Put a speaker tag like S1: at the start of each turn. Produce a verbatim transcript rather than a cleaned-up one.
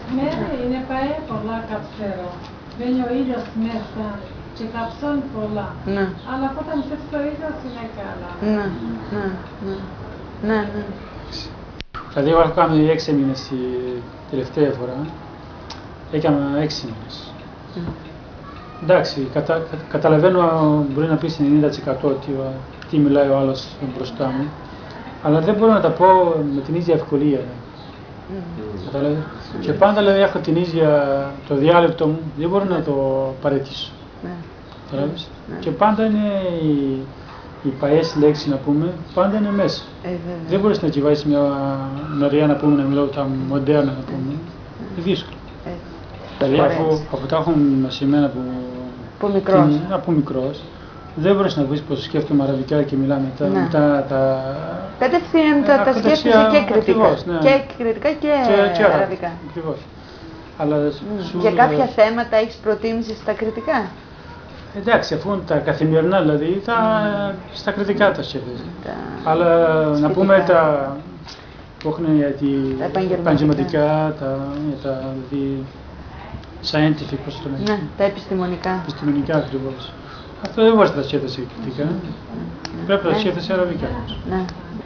S1: Ναι, είναι πάει πολλά καψέρο. Μπαίνει ο ήλιος μέσα και καψώνει πολλά.
S2: Ναι.
S1: Αλλά όταν ψεύσει ο ήλιος είναι καλά.
S2: Ναι, ναι, ναι. Ναι, ναι.
S3: Δηλαδή, εγώ έχω κάνει έξι μήνες τη τελευταία φορά. Έκανα έξι μήνες.
S2: Mm.
S3: Εντάξει, κατα, κα, καταλαβαίνω, μπορεί να πεις ενενήντα τοις εκατό τι, τι μιλάει ο άλλος μπροστά μου, αλλά δεν μπορώ να τα πω με την ίδια ευκολία. Mm. Καταλάβες. Mm. Και πάντα δηλαδή, έχω την ίδια, το διάλεκτο μου, δεν μπορώ να το παραιτήσω. Mm. Καταλάβες. Mm. Και πάντα είναι οι, οι παλιές λέξεις, να πούμε, πάντα είναι μέσα.
S2: Ε,
S3: δεν μπορείς να κυβάσεις μια νωριά, να πούμε, να μιλάω τα μοντέρνα, να πούμε. Mm. Είναι δύσκολο. Δηλαδή, αφού, αφού τα έχουν σε μένα από,
S2: από μικρός,
S3: την, από μικρός, δεν μπορείς να πεις πως σκέφτομαι αραβικά και μιλάμε μετά,
S2: ναι.
S3: μετά τα...
S2: Κατευθείαν τα, τα σκέφτεσαι και κριτικά, ακριβώς, ναι. και κριτικά και, και, και αραβικά.
S3: Ακριβώς. Αλλά
S2: mm.
S3: σου,
S2: για κάποια ε... θέματα έχεις προτίμηση στα κριτικά.
S3: Εντάξει, αφού είναι τα καθημερινά, δηλαδή, τα, mm. στα κριτικά τα σκέφτεσαι. Τα... Αλλά σχετικά. Να πούμε τα που έχουν για τα επαγγελματικά, τα, για τα δηλαδή, scientific, πώς το λένε.
S2: Ναι, τα επιστημονικά.
S3: Επιστημονικά ακριβώς. Αυτό δεν μπορείς να τα σκέφτεσαι κριτικά. Mm. Πρέπει να τα σκέφτεσαι αραβικά.
S2: Ναι.